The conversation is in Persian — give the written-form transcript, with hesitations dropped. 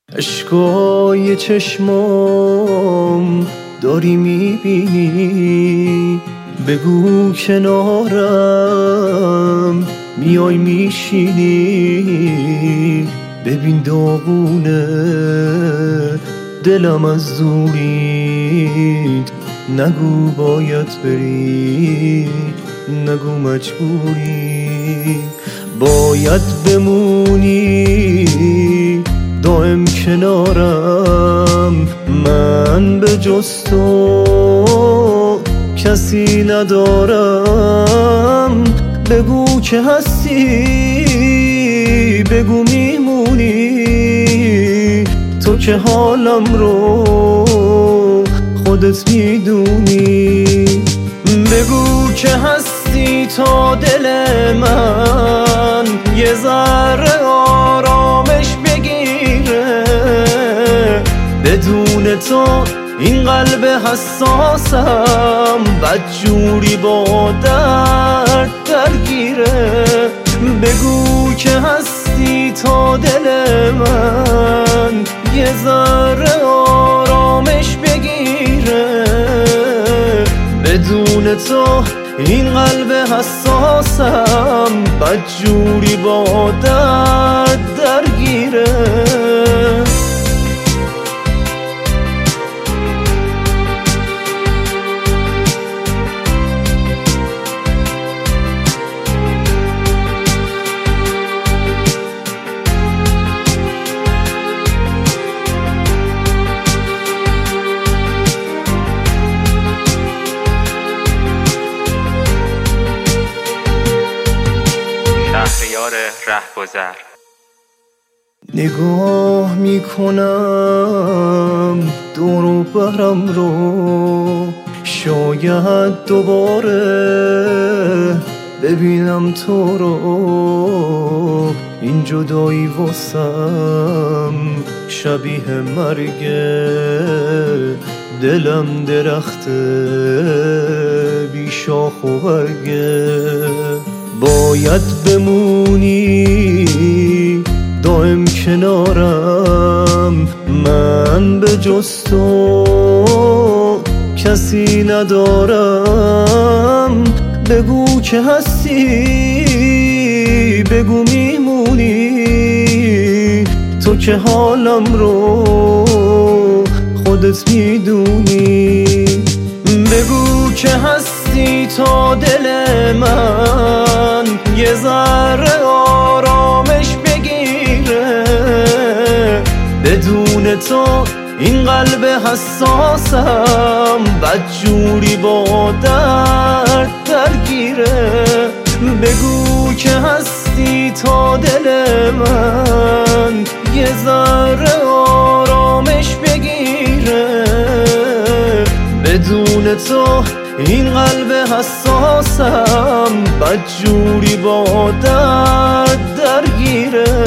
اشکای چشمام داری میبینی، بگو کنارم میای میشینی. ببین داغونه دلم از دورید، نگو باید بری، نگو مجبوری. باید بمونی دائم کنارم، من به جز تو کسی ندارم. بگو که هستی، بگو میمونی، تو که حالم رو خودت میدونی. بگو که هستی تا دل من یه ذره آرامش بگیره. بدون تو این قلب حساسم بدجوری با درد درگیره. بگو که هستی تا دل من یه ذره آرامش بگیره. بدون تو این قلب حساسم بدجوری با درد درگیره. شهریار رهگذر. نگاه میکنم دور و برم رو، شاید دوباره ببینم تو رو. این جدایی واسم شبیه مرگه، دلم درخت بی شاخ و برگه. باید بمونی دائم کنارم، من به جز تو کسی ندارم. بگو که هستی، بگو میمونی، تو که حالم رو خودت میدونی. بگو که هستی تا دل من یه ذره آرامش بگیره. بدون تو این قلب حساسم بدجوری با درد درگیره. بگو که هستی تا دل من یه ذره آرامش بگیره. بدون تو این قلب حساسم بدجوری با درد درگیره.